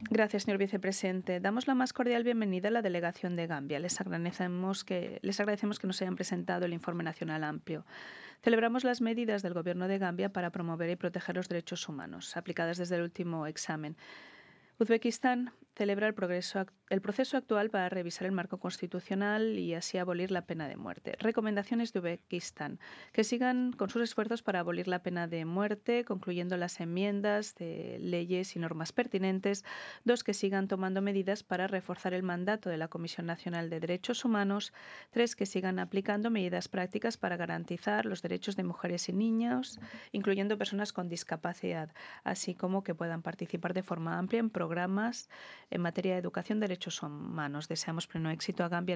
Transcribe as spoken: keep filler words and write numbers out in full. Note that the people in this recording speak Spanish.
Gracias, señor vicepresidente. Damos la más cordial bienvenida a la delegación de Gambia. Les agradecemos que, les agradecemos que nos hayan presentado el informe nacional amplio. Celebramos las medidas del Gobierno de Gambia para promover y proteger los derechos humanos, aplicadas desde el último examen. Uzbekistán celebra el, progreso, el proceso actual para revisar el marco constitucional y así abolir la pena de muerte. Recomendaciones de Uzbekistán: que sigan con sus esfuerzos para abolir la pena de muerte, concluyendo las enmiendas de leyes y normas pertinentes. Dos, que sigan tomando medidas para reforzar el mandato de la Comisión Nacional de Derechos Humanos. Tres, que sigan aplicando medidas prácticas para garantizar los derechos de mujeres y niños, incluyendo personas con discapacidad, así como que puedan participar de forma amplia en programas en materia de educación y derechos humanos. Deseamos pleno éxito a Gambia